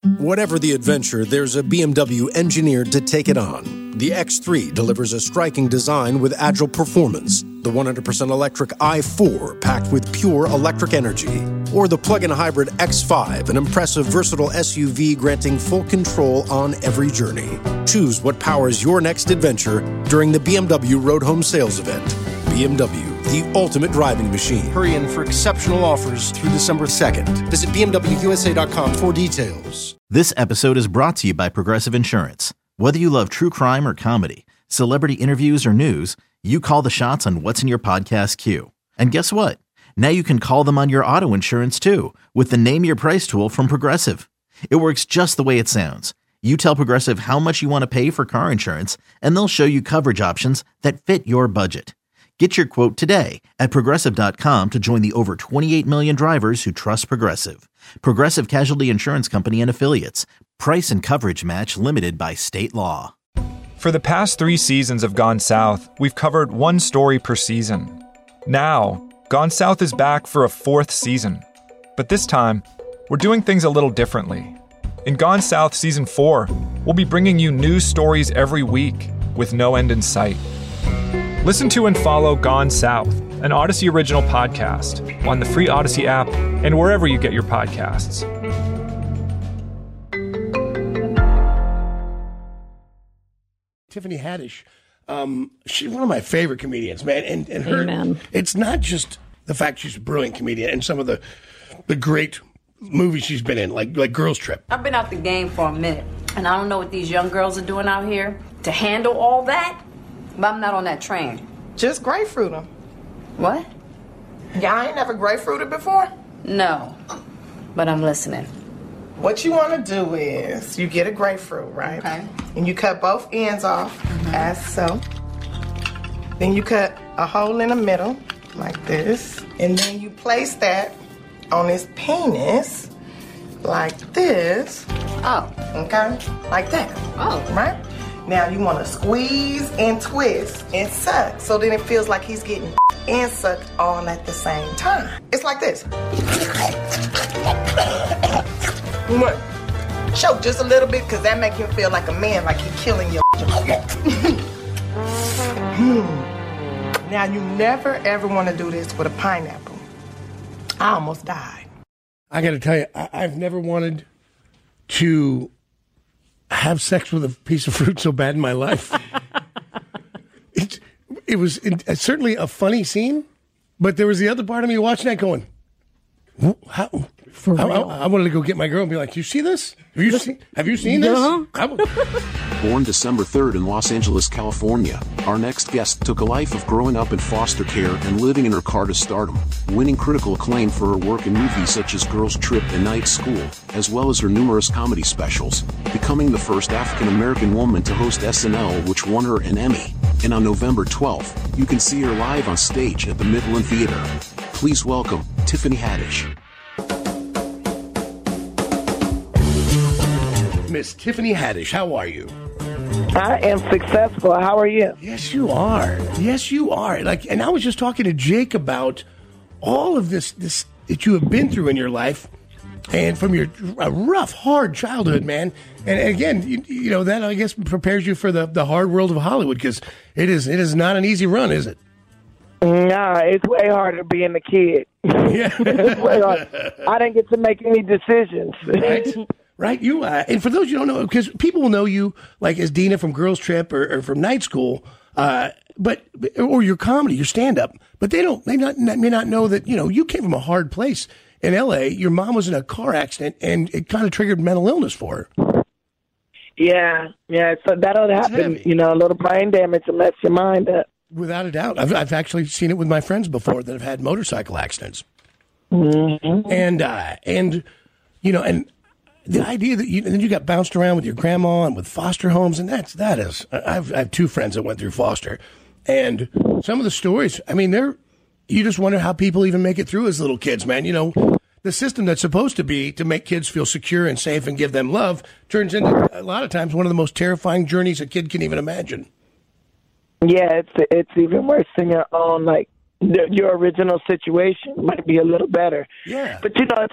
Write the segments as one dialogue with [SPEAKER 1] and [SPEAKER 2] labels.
[SPEAKER 1] Whatever the adventure, there's a BMW engineered to take it on. The X3 delivers a striking design with agile performance. The 100% electric i4 packed with pure electric energy. Or the plug-in hybrid X5, an impressive versatile SUV granting full control on every journey. Choose what powers your next adventure during the BMW Road Home Sales Event. BMW, the ultimate driving machine. Hurry in for exceptional offers through December 2nd. Visit BMWUSA.com for details.
[SPEAKER 2] This episode is brought to you by Progressive Insurance. Whether you love true crime or comedy, celebrity interviews or news, you call the shots on what's in your podcast queue. And guess what? Now you can call them on your auto insurance too with the Name Your Price tool from Progressive. It works just the way it sounds. You tell Progressive how much you want to pay for car insurance, and they'll show you coverage options that fit your budget. Get your quote today at Progressive.com to join the over 28 million drivers who trust Progressive. Progressive Casualty Insurance Company and Affiliates. Price and coverage match limited by state law.
[SPEAKER 3] For the past 3 seasons of Gone South, we've covered one story per season. Now, Gone South is back for a 4th season. But this time, we're doing things a little differently. In Gone South Season 4, we'll be bringing you new stories every week with no end in sight. Listen to and follow Gone South, an Odyssey original podcast, on the free Odyssey app and wherever you get your podcasts.
[SPEAKER 4] Tiffany Haddish, she's one of my favorite comedians, man. And her,
[SPEAKER 5] Amen.
[SPEAKER 4] It's not just the fact she's a brilliant comedian and some of the great movies she's been in, like Girls Trip.
[SPEAKER 6] I've been out the game for a minute, and I don't know what these young girls are doing out here to handle all that. But I'm not on that train.
[SPEAKER 7] Just grapefruit them.
[SPEAKER 6] What?
[SPEAKER 7] Y'all ain't never grapefruited before?
[SPEAKER 6] No, but I'm listening.
[SPEAKER 7] What you want to do is you get a grapefruit, right?
[SPEAKER 6] Okay.
[SPEAKER 7] And you cut both ends off, as so. Then you cut a hole in the middle, like this. And then you place that on his penis, like this.
[SPEAKER 6] Oh.
[SPEAKER 7] Okay? Like that.
[SPEAKER 6] Oh.
[SPEAKER 7] Right? Now you want to squeeze and twist and suck, so then it feels like he's getting and sucked all at the same time. It's like this. What? Choke just a little bit, because that make him feel like a man, like he's killing your. Now you never ever want to do this with a pineapple. I almost died.
[SPEAKER 4] I got to tell you, I've never wanted to have sex with a piece of fruit so bad in my life. It was certainly a funny scene, but there was the other part of me watching that going, how?
[SPEAKER 5] For real.
[SPEAKER 4] I wanted to go get my girl and be like, you see this? Have you seen this?
[SPEAKER 8] Born December 3rd in Los Angeles, California, our next guest took a life of growing up in foster care and living in her car to stardom, winning critical acclaim for her work in movies such as Girls Trip and Night School, as well as her numerous comedy specials, becoming the first African-American woman to host SNL, which won her an Emmy. And on November 12th, you can see her live on stage at the Midland Theater. Please welcome Tiffany Haddish.
[SPEAKER 4] Miss Tiffany Haddish, how are you?
[SPEAKER 7] I am successful. How are you?
[SPEAKER 4] Yes, you are. Yes, you are. And I was just talking to Jake about all of this that you have been through in your life, and from your rough, hard childhood, man. And again, you know that I guess prepares you for the hard world of Hollywood, because it is not an easy run, is it?
[SPEAKER 7] Nah, it's way harder being a kid.
[SPEAKER 4] Yeah,
[SPEAKER 7] it's way hard. I didn't get to make any decisions.
[SPEAKER 4] Right, you and for those you don't know, because people will know you like as Dina from Girls Trip or from Night School, or your comedy, your stand up, but they may not know that you came from a hard place in L.A. Your mom was in a car accident, and it kind of triggered mental illness for her.
[SPEAKER 7] Yeah, so that'll happen. A little brain damage will mess your mind up.
[SPEAKER 4] Without a doubt, I've actually seen it with my friends before that have had motorcycle accidents,
[SPEAKER 7] mm-hmm.
[SPEAKER 4] and the idea that you got bounced around with your grandma and with foster homes, and that is, I have two friends that went through foster, and some of the stories, I mean, you just wonder how people even make it through as little kids, man. The system that's supposed to be to make kids feel secure and safe and give them love turns into a lot of times one of the most terrifying journeys a kid can even imagine.
[SPEAKER 7] Yeah, it's even worse than your own, like your original situation might be a little better.
[SPEAKER 4] Yeah,
[SPEAKER 7] but it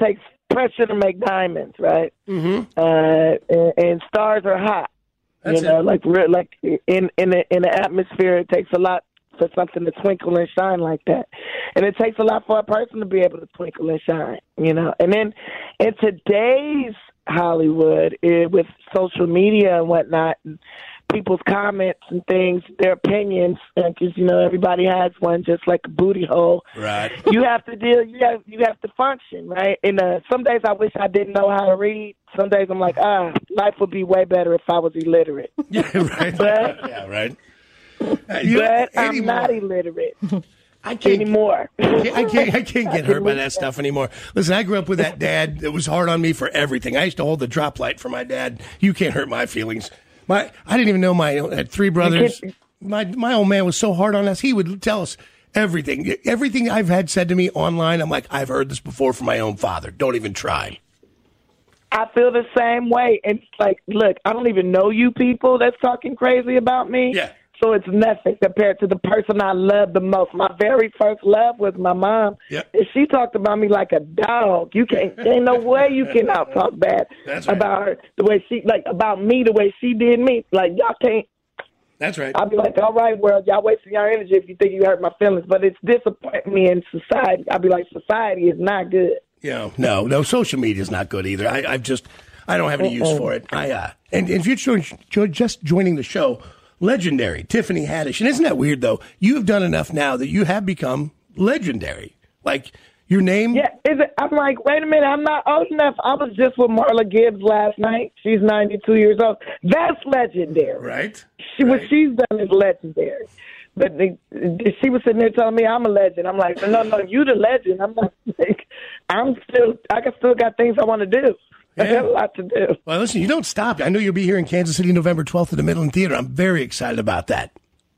[SPEAKER 5] pressure to make diamonds, right?
[SPEAKER 4] Mm-hmm.
[SPEAKER 5] And stars are hot.
[SPEAKER 4] That's
[SPEAKER 5] like in the atmosphere, it takes a lot for something to twinkle and shine like that, and it takes a lot for a person to be able to twinkle and shine. And then in today's Hollywood, with social media and whatnot, and people's comments and things, their opinions, because everybody has one, just like a booty hole.
[SPEAKER 4] Right.
[SPEAKER 5] You have to deal. You have to function, right? And some days I wish I didn't know how to read. Some days I'm like, life would be way better if I was illiterate.
[SPEAKER 4] Yeah, right.
[SPEAKER 5] But,
[SPEAKER 4] yeah, right.
[SPEAKER 5] But I'm not illiterate.
[SPEAKER 4] I can't
[SPEAKER 5] anymore.
[SPEAKER 4] I can't get hurt by that stuff anymore. Listen, I grew up with that dad that was hard on me for everything. I used to hold the drop light for my dad. You can't hurt my feelings. I didn't even know I had three brothers. My old man was so hard on us. He would tell us everything. Everything I've had said to me online, I'm like, I've heard this before from my own father. Don't even try.
[SPEAKER 5] I feel the same way. And it's like, look, I don't even know you people that's talking crazy about me.
[SPEAKER 4] Yeah.
[SPEAKER 5] So it's nothing compared to the person I love the most. My very first love was my mom.
[SPEAKER 4] Yep.
[SPEAKER 5] And she talked about me like a dog. There ain't no way you can out talk bad about her the way about me the way she did me. Like, y'all can't.
[SPEAKER 4] That's right.
[SPEAKER 5] I'll be like, all right, world, y'all wasting your energy if you think you hurt my feelings. But it's disappointing me in society. I'll be like, society is not good.
[SPEAKER 4] Yeah, no, social media is not good either. I don't have any use for it. And if you're just joining the show, legendary Tiffany Haddish. And isn't that weird, though? You have done enough now that you have become legendary. Like, your name...
[SPEAKER 5] Yeah, I'm like, wait a minute, I'm not old enough. I was just with Marla Gibbs last night. She's 92 years old. That's legendary.
[SPEAKER 4] Right.
[SPEAKER 5] What she's done is legendary. But she was sitting there telling me I'm a legend. I'm like, no, you the legend. I'm not like, I still got things I want to do. I got a lot to do.
[SPEAKER 4] Well, listen, you don't stop. I know you'll be here in Kansas City November 12th at the Midland Theater. I'm very excited about that.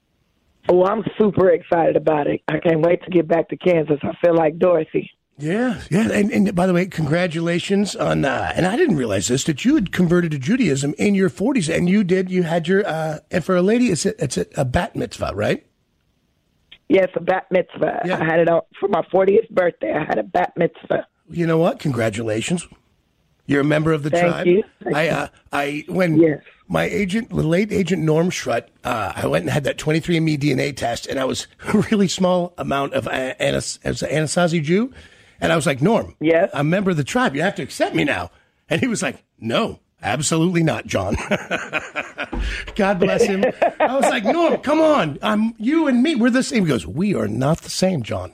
[SPEAKER 5] Oh, I'm super excited about it. I can't wait to get back to Kansas. I feel like Dorothy.
[SPEAKER 4] Yeah. And by the way, congratulations on, and I didn't realize this, that you had converted to Judaism in your 40s, and you had your, and for a lady, it's a bat mitzvah, right?
[SPEAKER 5] Yes, a bat mitzvah. Yeah. I had it for my 40th birthday. I had a bat mitzvah.
[SPEAKER 4] You know what? Congratulations. You're a member of the tribe.
[SPEAKER 5] Thank you.
[SPEAKER 4] My agent, the late agent Norm Schrut, I went and had that 23andMe DNA test, and I was a really small amount of as an Anasazi Jew, and I was like, Norm,
[SPEAKER 5] yes,
[SPEAKER 4] I'm a member of the tribe. You have to accept me now. And he was like, no, absolutely not, John. God bless him. I was like, Norm, come on. You and me, we're the same. He goes, we are not the same, John.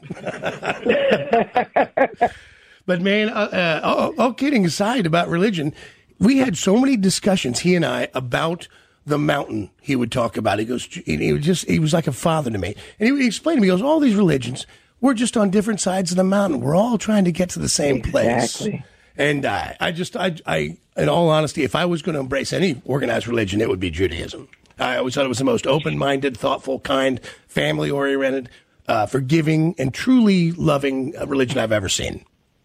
[SPEAKER 4] But man, all kidding aside about religion, we had so many discussions, he and I, about the mountain he would talk about. He goes, he was like a father to me. And he would explain to me, he goes, all these religions, we're just on different sides of the mountain. We're all trying to get to the same place. And I, in all honesty, if I was going to embrace any organized religion, it would be Judaism. I always thought it was the most open-minded, thoughtful, kind, family-oriented, forgiving, and truly loving religion I've ever seen.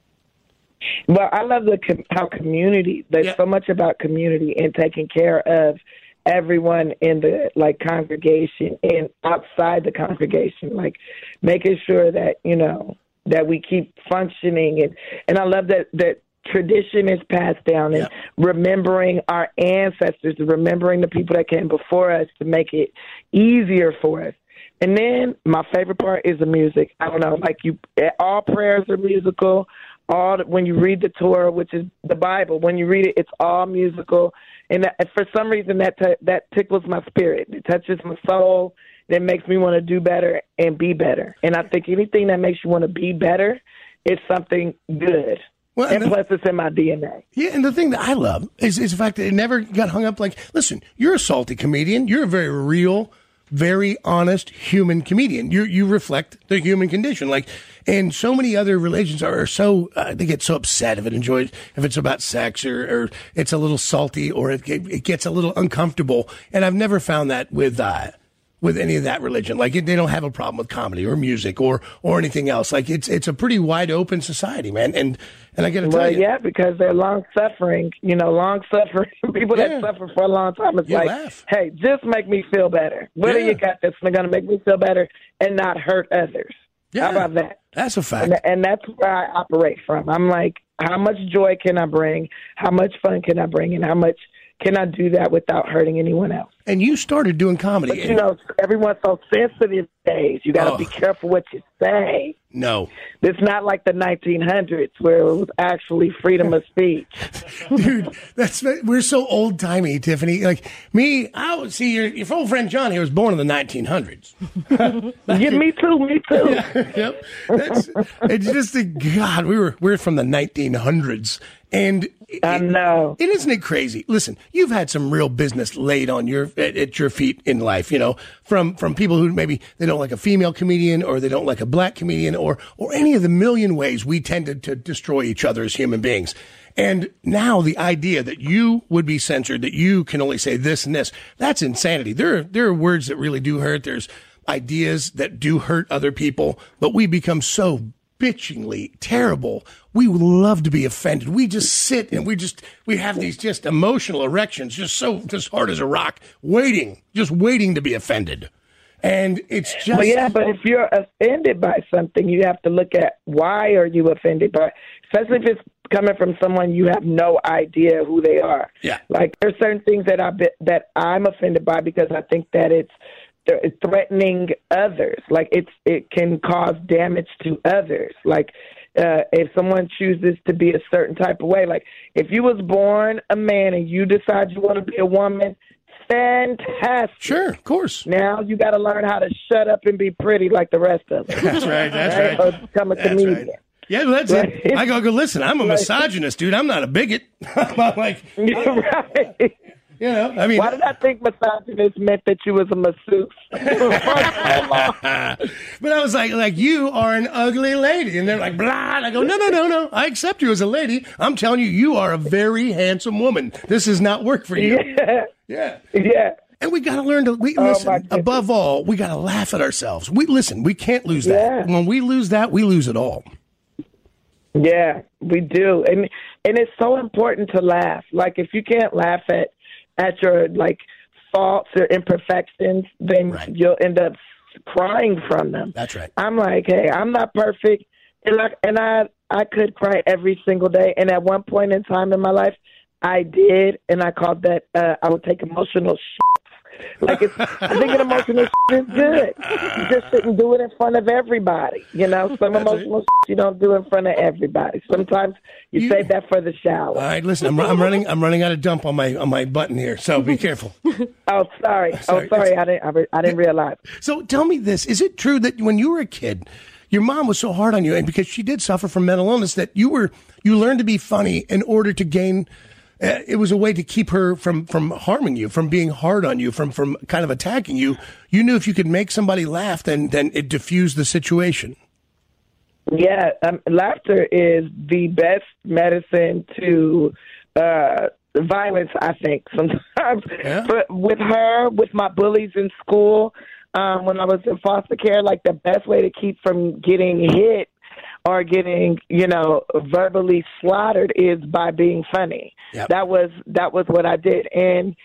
[SPEAKER 5] Well, I love how community, there's so much about community and taking care of everyone in the congregation and outside the congregation, like making sure that, that we keep functioning. And I love that tradition is passed down and remembering our ancestors, remembering the people that came before us to make it easier for us. And then my favorite part is the music. I don't know, all prayers are musical. When you read the Torah, which is the Bible, when you read it, it's all musical. And for some reason, that tickles my spirit. It touches my soul. That makes me want to do better and be better. And I think anything that makes you want to be better is something good. Well, and plus, it's in my DNA. Yeah,
[SPEAKER 4] and the thing that I love is the fact that it never got hung up listen, you're a salty comedian. You're a very real, very honest human comedian. You reflect the human condition. And so many other religions are so, they get so upset if it's about sex or it's a little salty or it gets a little uncomfortable. And I've never found that with any of that religion. They don't have a problem with comedy or music or anything else. It's a pretty wide open society, man. And I got to tell you.
[SPEAKER 5] Yeah, because they're long suffering, people that suffer for a long time. It's
[SPEAKER 4] laugh.
[SPEAKER 5] Hey, just make me feel better. What do you got that's going to make me feel better and not hurt others?
[SPEAKER 4] Yeah.
[SPEAKER 5] How about that?
[SPEAKER 4] That's a fact.
[SPEAKER 5] And that's where I operate from. I'm like, how much joy can I bring, how much fun can I bring, and how much can I do that without hurting anyone else?
[SPEAKER 4] And you started doing comedy.
[SPEAKER 5] But, you know, everyone's so sensitive these days. You got to be careful what you say.
[SPEAKER 4] No.
[SPEAKER 5] It's not like the 1900s where it was actually freedom of speech.
[SPEAKER 4] Dude, we're so old-timey, Tiffany. Like, me, your old friend John here was born in the 1900s.
[SPEAKER 5] Yeah, me too.
[SPEAKER 4] Yeah, yep. It's just, God, we're from the 1900s. And
[SPEAKER 5] I know.
[SPEAKER 4] Isn't it crazy? Listen, you've had some real business laid on at your feet in life, you know, from people who maybe they don't like a female comedian or they don't like a black comedian or any of the million ways we tend to destroy each other as human beings. And now the idea that you would be censored, that you can only say this and this, that's insanity. There are words that really do hurt. There's ideas that do hurt other people, but we become so bitchingly terrible. We love to be offended. We just sit and we have these just emotional erections, just hard as a rock, waiting to be offended. And it's just...
[SPEAKER 5] But if you're offended by something, you have to look at why are you offended by, especially if it's coming from someone you have no idea who they are.
[SPEAKER 4] Yeah.
[SPEAKER 5] Like there's certain things that I'm offended by because I think that it's threatening others. Like it can cause damage to others. Like if someone chooses to be a certain type of way, like if you was born a man and you decide you want to be a woman, fantastic.
[SPEAKER 4] Sure, of course.
[SPEAKER 5] Now you got to learn how to shut up and be pretty like the rest of them.
[SPEAKER 4] That's right. That's right.
[SPEAKER 5] Or become a comedian.
[SPEAKER 4] Right. Yeah, well, that's it. I go, listen, I'm a misogynist, dude. I'm not a bigot. I'm like,
[SPEAKER 5] right.
[SPEAKER 4] You know, I mean,
[SPEAKER 5] why did I think misogynist meant that you was a masseuse?
[SPEAKER 4] But I was like, you are an ugly lady. And they're like, blah. And I go, no. I accept you as a lady. I'm telling you, you are a very handsome woman. This does not work for you.
[SPEAKER 5] Yeah.
[SPEAKER 4] And we got to learn to listen. Above all, we got to laugh at ourselves. We can't lose that. When we lose that, we lose it all.
[SPEAKER 5] Yeah, we do. And it's so important to laugh. Like if you can't laugh at your like faults or imperfections, then you'll end up crying from them.
[SPEAKER 4] That's right.
[SPEAKER 5] I'm like, hey, I'm not perfect, and I could cry every single day. And at one point in time in my life, I did, and I called that I would take emotional shit. Like I think an emotional shit is good. You just shouldn't do it in front of everybody. You know, some emotional shit you don't do in front of everybody. Sometimes you save that for the shower.
[SPEAKER 4] All right, listen, I'm running out of dump on my button here, so be careful.
[SPEAKER 5] Oh, sorry. I didn't realize.
[SPEAKER 4] So tell me this: is it true that when you were a kid, your mom was so hard on you, and because she did suffer from mental illness, that you learned to be funny in order to gain? It was a way to keep her from harming you, from being hard on you, from kind of attacking you. You knew if you could make somebody laugh, then it diffused the situation.
[SPEAKER 5] Yeah, laughter is the best medicine to violence, I think, sometimes.
[SPEAKER 4] Yeah.
[SPEAKER 5] But with my bullies in school, when I was in foster care, like the best way to keep from getting hit or getting, verbally slaughtered is by being funny.
[SPEAKER 4] Yep.
[SPEAKER 5] That was what I did. And,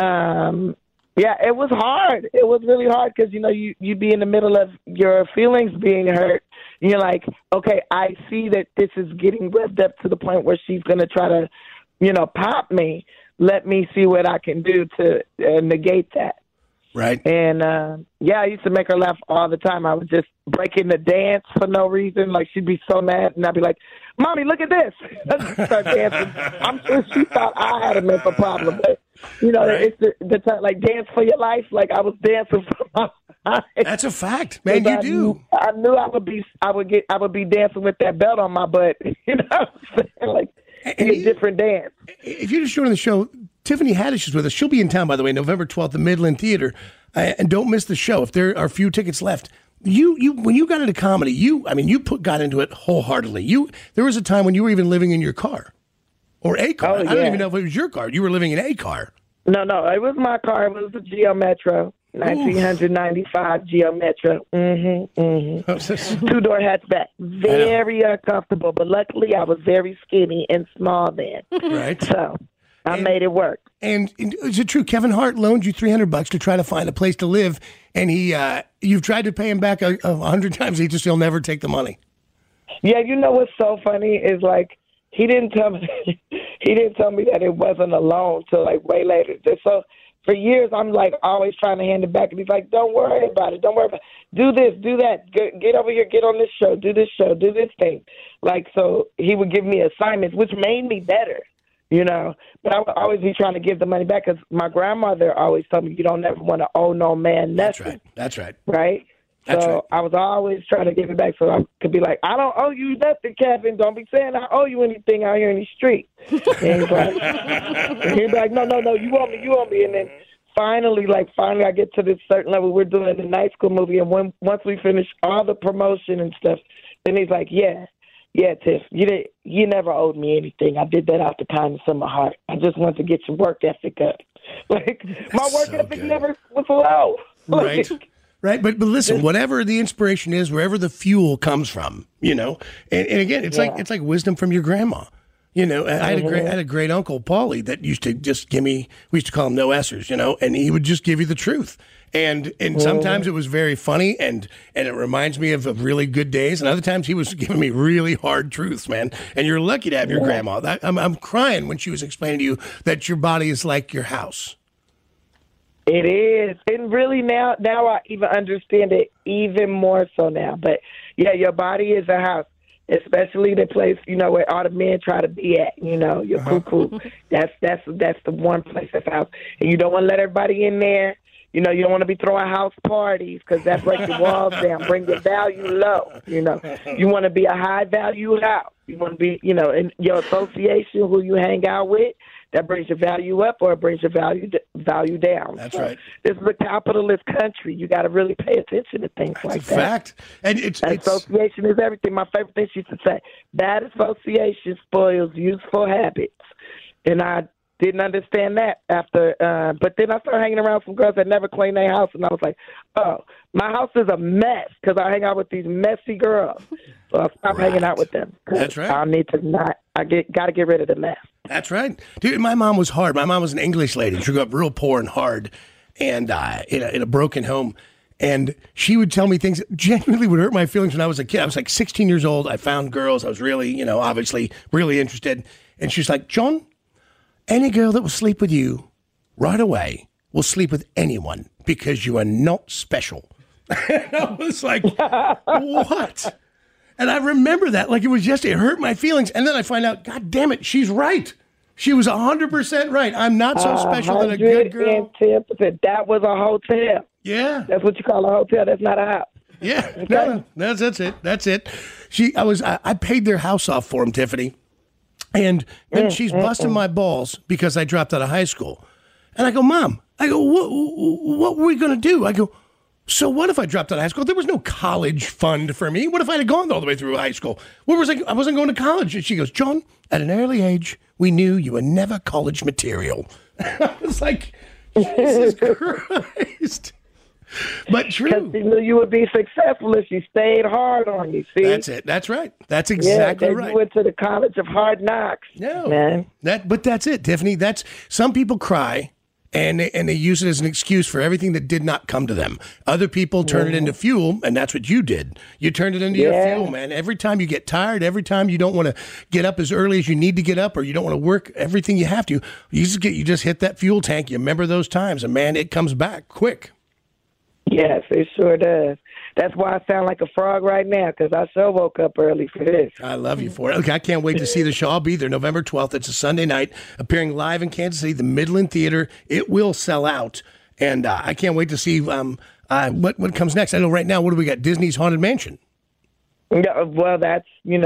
[SPEAKER 5] it was hard. It was really hard because, you'd be in the middle of your feelings being hurt. And you're like, okay, I see that this is getting revved up to the point where she's going to try to, pop me. Let me see what I can do to negate that.
[SPEAKER 4] Right.
[SPEAKER 5] And, I used to make her laugh all the time. I would just break into dance for no reason. Like, she'd be so mad, and I'd be like, Mommy, look at this. I'd start dancing. I'm sure she thought I had a mental problem. But,
[SPEAKER 4] right.
[SPEAKER 5] It's the time, like, dance for your life. Like, I was dancing for my life.
[SPEAKER 4] That's a fact, man. You do.
[SPEAKER 5] I knew I would be dancing with that belt on my butt. Like, a different dance.
[SPEAKER 4] If you're just joining the show, Tiffany Haddish is with us. She'll be in town, by the way, November 12th, the Midland Theater. And don't miss the show. If there are a few tickets left, you when you got into comedy, you got into it wholeheartedly. There was a time when you were even living in your car or a car.
[SPEAKER 5] Oh, yeah.
[SPEAKER 4] I don't even know if it was your car. You were living in a car.
[SPEAKER 5] No, it was my car. It was the Geo Metro. 1995 Geo Metro. Two-door hatchback. Very uncomfortable, but luckily I was very skinny and small then.
[SPEAKER 4] Right.
[SPEAKER 5] So I made it work.
[SPEAKER 4] And is it true Kevin Hart loaned you $300 to try to find a place to live, and you've tried to pay him back 100 times, he'll never take the money?
[SPEAKER 5] Yeah, what's so funny is like he didn't tell me that it wasn't a loan till like way later. So for years, I'm like always trying to hand it back, and he's like, "Don't worry about it. Don't worry about it. Do this, do that. Get over here. Get on this show. Do this show. Do this thing." Like, so he would give me assignments, which made me better, you know. But I would always be trying to give the money back because my grandmother always told me, "You don't ever want to owe no man nothing."
[SPEAKER 4] That's right.
[SPEAKER 5] Right.
[SPEAKER 4] That's
[SPEAKER 5] so
[SPEAKER 4] right.
[SPEAKER 5] I was always trying to give it back so I could be like, "I don't owe you nothing, Kevin. Don't be saying I owe you anything out here in the street." And he's like, no, you owe me. And then finally I get to this certain level. We're doing the Night School movie, and once we finish all the promotion and stuff, then he's like, yeah, Tiff, you never owed me anything. I did that out the kindness of my heart. I just wanted to get your work ethic up. Like, my work ethic never was low.
[SPEAKER 4] Right. Right, but listen, whatever the inspiration is, wherever the fuel comes from, you know, and again, it's like wisdom from your grandma. You know, I had a great uncle, Paulie, that used to just give me. We used to call him no S's, you know, and he would just give you the truth. And sometimes it was very funny, and it reminds me of really good days. And other times he was giving me really hard truths, man. And you're lucky to have your grandma. I'm crying when she was explaining to you that your body is like your house.
[SPEAKER 5] It is. And really now I even understand it even more so now. But, yeah, your body is a house, especially the place, you know, where all the men try to be at, you know, your cuckoo. That's the one place that's a house. And you don't want to let everybody in there. You know, you don't want to be throwing house parties because that breaks your walls down, bring your value low, you know. You want to be a high-value house. You want to be, you know, in your association, who you hang out with, that brings your value up or it brings your value down.
[SPEAKER 4] That's right.
[SPEAKER 5] This is a capitalist country. You got to really pay attention to things like that.
[SPEAKER 4] Fact. And
[SPEAKER 5] association is everything. My favorite thing she used to say, bad association spoils useful habits. And I didn't understand that after, but then I started hanging around some girls that never cleaned their house, and I was like, oh, my house is a mess because I hang out with these messy girls. So I stopped hanging out with them.
[SPEAKER 4] That's right.
[SPEAKER 5] Got to get rid of the mess.
[SPEAKER 4] That's right. Dude, my mom was hard. My mom was an English lady. She grew up real poor and hard and in a broken home. And she would tell me things that genuinely would hurt my feelings when I was a kid. I was like 16 years old. I found girls. I was really, you know, obviously really interested. And she's like, John, any girl that will sleep with you right away will sleep with anyone because you are not special. And I was like, what? And I remember that like it was yesterday. It hurt my feelings. And then I find out, God damn it, she's right. She was 100% right. I'm not so special than a good girl.
[SPEAKER 5] 110%. That was a hotel.
[SPEAKER 4] Yeah.
[SPEAKER 5] That's what you call a hotel. That's not a house.
[SPEAKER 4] Yeah.
[SPEAKER 5] Okay?
[SPEAKER 4] No, that's it. That's it. I paid their house off for him, Tiffany. And then she's busting my balls because I dropped out of high school. And I go, Mom, what were we going to do? I go, so what if I dropped out of high school? There was no college fund for me. What if I had gone all the way through high school? I wasn't going to college. And she goes, John, at an early age, we knew you were never college material. I was like, Jesus Christ. But true.
[SPEAKER 5] Because she knew you would be successful if you stayed hard on you, see?
[SPEAKER 4] That's it. That's right. That's exactly right.
[SPEAKER 5] You went to the College of Hard Knocks.
[SPEAKER 4] No.
[SPEAKER 5] Man.
[SPEAKER 4] But that's it, Tiffany. Some people cry and they use it as an excuse for everything that did not come to them. Other people turn it into fuel, and that's what you did. You turned it into your fuel, man. Every time you get tired, every time you don't want to get up as early as you need to get up, or you don't want to work everything you have to, you just hit that fuel tank. You remember those times, and man, it comes back quick.
[SPEAKER 5] Yes, it sure does. That's why I sound like a frog right now, because I sure woke up early for this.
[SPEAKER 4] I love you for it. Okay, I can't wait to see the show. I'll be there November 12th. It's a Sunday night, appearing live in Kansas City, the Midland Theater. It will sell out, and I can't wait to see what comes next. I know right now, what do we got? Disney's Haunted Mansion.
[SPEAKER 5] Yeah, well, that's,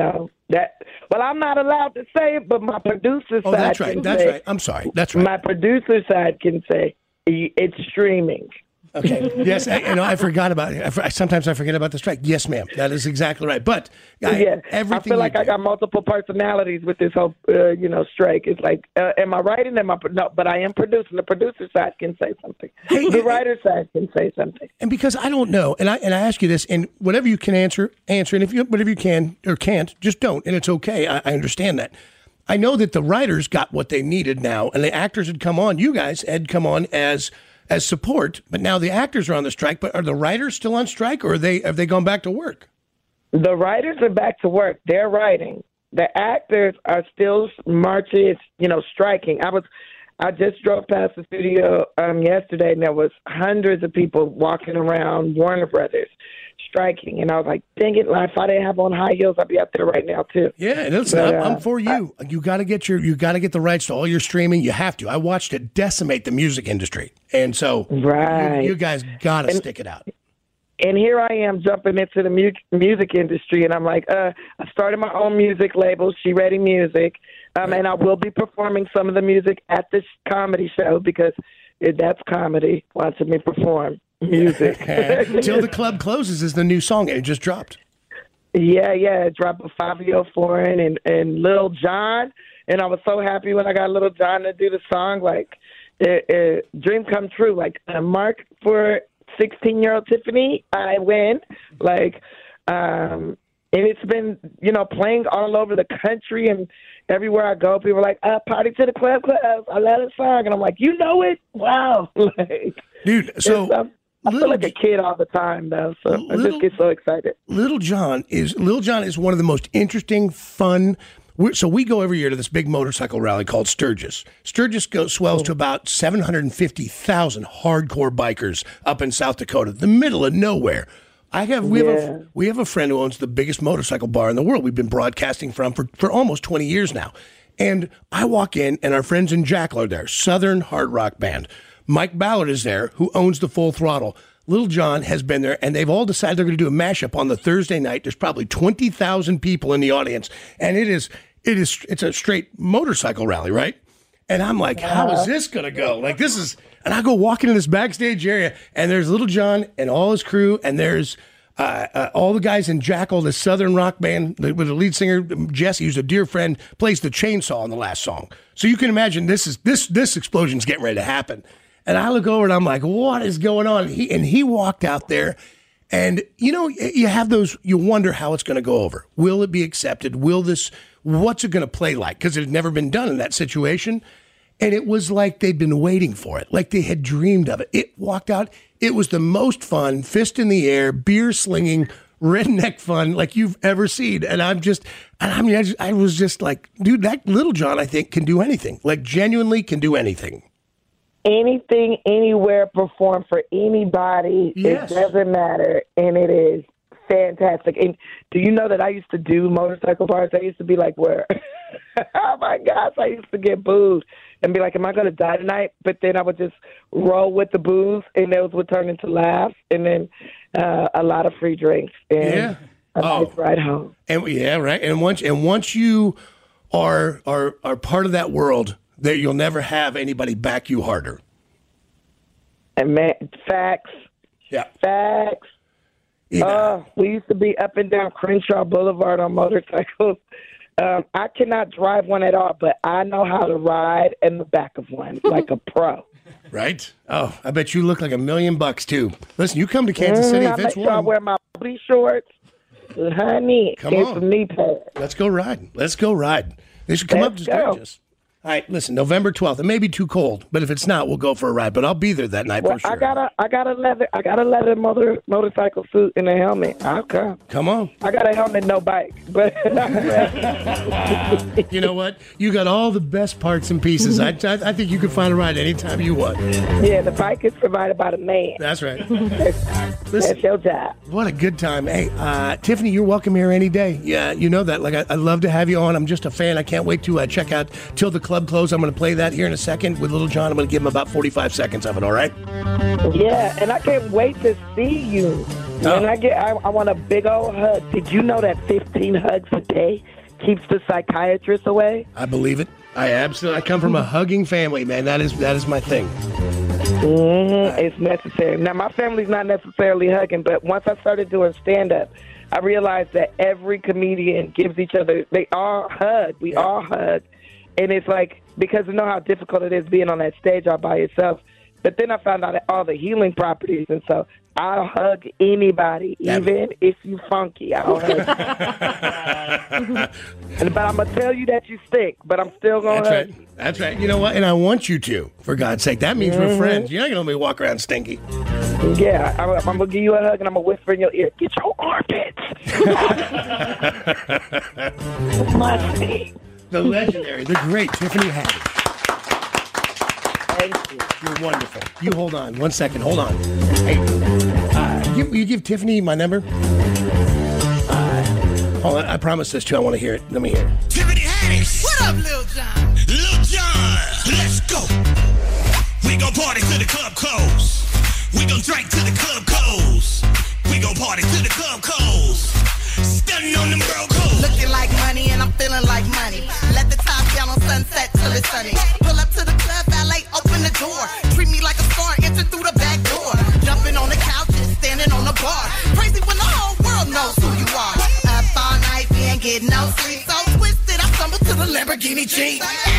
[SPEAKER 5] well, I'm not allowed to say it, but my producer side
[SPEAKER 4] that's right. That's right. I'm sorry. That's right.
[SPEAKER 5] My producer side can say it's streaming.
[SPEAKER 4] Okay. Yes, I forgot about it. Sometimes I forget about the strike. Yes, ma'am. That is exactly right. But everything
[SPEAKER 5] I feel like I got multiple personalities with this whole, strike. It's like, am I writing? No, but I am producing. The producer side can say something. The writer side can say something.
[SPEAKER 4] And because I don't know, and I ask you this, and whatever you can answer, and whatever you can or can't, just don't, and it's okay. I understand that. I know that the writers got what they needed now, and the actors had come on. You guys had come on as support, but now the actors are on the strike. But are the writers still on strike, or have they gone back to work?
[SPEAKER 5] The writers are back to work. They're writing. the actors are still marching, striking. I just drove past the studio yesterday, and there was hundreds of people walking around Warner Brothers striking, and I was like, dang it, if I didn't have on high heels, I'd be up there right now too.
[SPEAKER 4] Yeah, and listen, I'm for you. You got to get the rights to all your streaming. You have to. I watched it decimate the music industry, and so you guys got to stick it out.
[SPEAKER 5] And here I am jumping into the music industry, and I'm like, I started my own music label, She Ready Music, and I will be performing some of the music at this comedy show because that's comedy, watching me perform music.
[SPEAKER 4] Till the Club Closes is the new song, and it just dropped.
[SPEAKER 5] Yeah, it dropped with Fabio Foreign and Lil Jon, and I was so happy when I got Lil Jon to do the song, like, dream come true, like, a mark for 16-year-old Tiffany, I win. Like, and it's been, playing all over the country, and everywhere I go, people are like, party to the club. I love the song. And I'm like, you know it? Wow. Like,
[SPEAKER 4] dude, so
[SPEAKER 5] I feel like a kid all the time, though, so I just get so excited.
[SPEAKER 4] Lil Jon is one of the most interesting, fun. So we go every year to this big motorcycle rally called Sturgis. Sturgis swells to about 750,000 hardcore bikers up in South Dakota, the middle of nowhere. We have a friend who owns the biggest motorcycle bar in the world. We've been broadcasting from for almost 20 years now. And I walk in, and our friends in Jackal are there, Southern hard rock band. Mike Ballard is there, who owns the Full Throttle. Lil Jon has been there, and they've all decided they're going to do a mashup on the Thursday night. There's probably 20,000 people in the audience, and it's a straight motorcycle rally, right? And I'm like, how is this going to go? Like, and I go walking in this backstage area, and there's Lil Jon and all his crew, and there's all the guys in Jackal, the Southern rock band with the lead singer, Jesse, who's a dear friend, plays the chainsaw in the last song. So you can imagine this explosion's getting ready to happen. And I look over and I'm like, what is going on? He walked out there, and you have those, you wonder how it's going to go over. Will it be accepted? What's it going to play like? Because it had never been done in that situation. And it was like they'd been waiting for it, like they had dreamed of it. It walked out. It was the most fun, fist in the air, beer slinging, redneck fun like you've ever seen. And I was just like, dude, that Lil Jon, I think, can do anything. Like, genuinely can do anything.
[SPEAKER 5] Anything, anywhere, perform for anybody. Yes. It doesn't matter, and it is fantastic. And do you know that I used to do motorcycle bars? I used to be like, where? Oh my gosh, I used to get booed and be like, am I going to die tonight? But then I would just roll with the booze, and those would turn into laughs, and then a lot of free drinks and a nice ride home.
[SPEAKER 4] And right. And once you are part of that world, that you'll never have anybody back you harder.
[SPEAKER 5] And man, facts.
[SPEAKER 4] Yeah.
[SPEAKER 5] Facts. We used to be up and down Crenshaw Boulevard on motorcycles. I cannot drive one at all, but I know how to ride in the back of one like a pro.
[SPEAKER 4] Right? Oh, I bet you look like $1 million too. Listen, you come to Kansas City if it's warm.
[SPEAKER 5] I wear my booty shorts. Honey,
[SPEAKER 4] come on.
[SPEAKER 5] Some knee pads.
[SPEAKER 4] Let's go ride. They should come up to Sturgis. All right, listen, November 12th. It may be too cold, but if it's not, we'll go for a ride. But I'll be there that night for sure.
[SPEAKER 5] I got a leather motorcycle suit and a helmet. I'll come.
[SPEAKER 4] Come on.
[SPEAKER 5] I got a helmet, no bike. But
[SPEAKER 4] you know what? You got all the best parts and pieces. I think you can find a ride anytime you want.
[SPEAKER 5] Yeah, the bike is provided by the man.
[SPEAKER 4] That's right.
[SPEAKER 5] Listen, that's your job.
[SPEAKER 4] What a good time. Hey, Tiffany, you're welcome here any day. Yeah, you know that. Like, I'd love to have you on. I'm just a fan. I can't wait to check out Till the Club Close. I'm going to play that here in a second with Lil Jon. I'm going to give him about 45 seconds of it, all right?
[SPEAKER 5] Yeah, and I can't wait to see you. When I want a big old hug. Did you know that 15 hugs a day keeps the psychiatrist away?
[SPEAKER 4] I believe it. I come from a hugging family, man. That is my thing.
[SPEAKER 5] It's necessary. Now, my family's not necessarily hugging, but once I started doing stand-up, I realized that every comedian gives each other, they all hug. We all hug. And it's like, because you know how difficult it is being on that stage all by yourself. But then I found out all the healing properties, and so I'll hug anybody, even if you funky. I'll hug. But I'm going to tell you that you stink, but I'm still going to hug you.
[SPEAKER 4] That's right. You know what? And I want you to, for God's sake. That means we're friends. You're not going to let me walk around stinky.
[SPEAKER 5] Yeah, I'm going to give you a hug and I'm going to whisper in your ear, get your armpits. Musty.
[SPEAKER 4] The legendary, the great Tiffany Haddish.
[SPEAKER 5] Thank you.
[SPEAKER 4] You're wonderful. You hold on 1 second. Hold on. Hey, will you give Tiffany my number? Hold on. I promise this too. I want to hear it. Let me hear it.
[SPEAKER 9] Tiffany Haddish. What up, Lil Jon? Lil Jon, let's go. We gon' party till the club close. We gon' drink till the club close. We gon' party till the club close. Stunning on them bro codes.
[SPEAKER 10] Looking like money and I'm feeling like money. Let the top down on Sunset till it's sunny. Pull up to the club, valet, open the door. Treat me like a star, enter through the back door. Jumping on the couches, standing on the bar. Crazy when the whole world knows who you are. Up all night, we ain't get no sleep. So twisted, I stumble to the Lamborghini Jeep.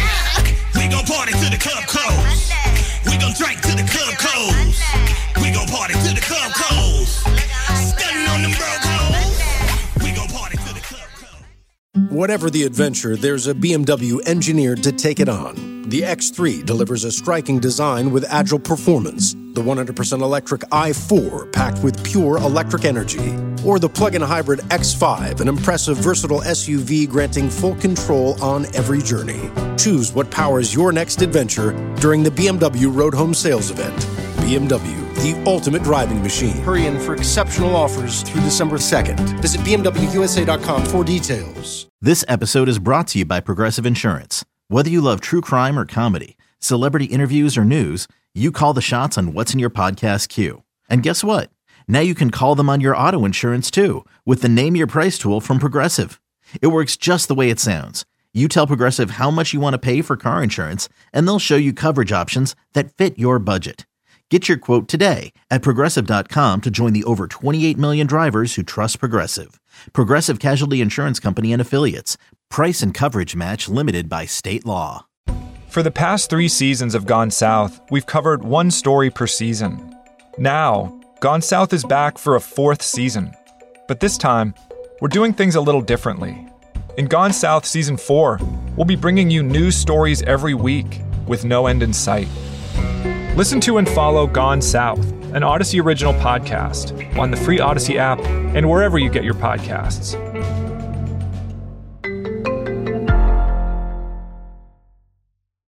[SPEAKER 9] We gon' party till the club close. We gon' drink till the club close. We gon' party till the club close. Stunning on them bro codes. We gon' party till the club close.
[SPEAKER 1] Whatever the adventure, there's a BMW engineered to take it on. The X3 delivers a striking design with agile performance. The 100% electric i4 packed with pure electric energy. Or the plug-in hybrid X5, an impressive versatile SUV granting full control on every journey. Choose what powers your next adventure during the BMW Road Home Sales Event. BMW, the ultimate driving machine. Hurry in for exceptional offers through December 2nd. Visit BMWUSA.com for details.
[SPEAKER 2] This episode is brought to you by Progressive Insurance. Whether you love true crime or comedy, celebrity interviews or news, you call the shots on what's in your podcast queue. And guess what? Now you can call them on your auto insurance too with the Name Your Price tool from Progressive. It works just the way it sounds. You tell Progressive how much you want to pay for car insurance, and they'll show you coverage options that fit your budget. Get your quote today at Progressive.com to join the over 28 million drivers who trust Progressive. Progressive Casualty Insurance Company and Affiliates. Price and coverage match limited by state law.
[SPEAKER 3] For the past 3 seasons of Gone South, we've covered one story per season. Now, Gone South is back for a 4th season. But this time, we're doing things a little differently. In Gone South Season 4, we'll be bringing you new stories every week with no end in sight. Listen to and follow Gone South, an Odyssey original podcast, on the free Odyssey app and wherever you get your podcasts.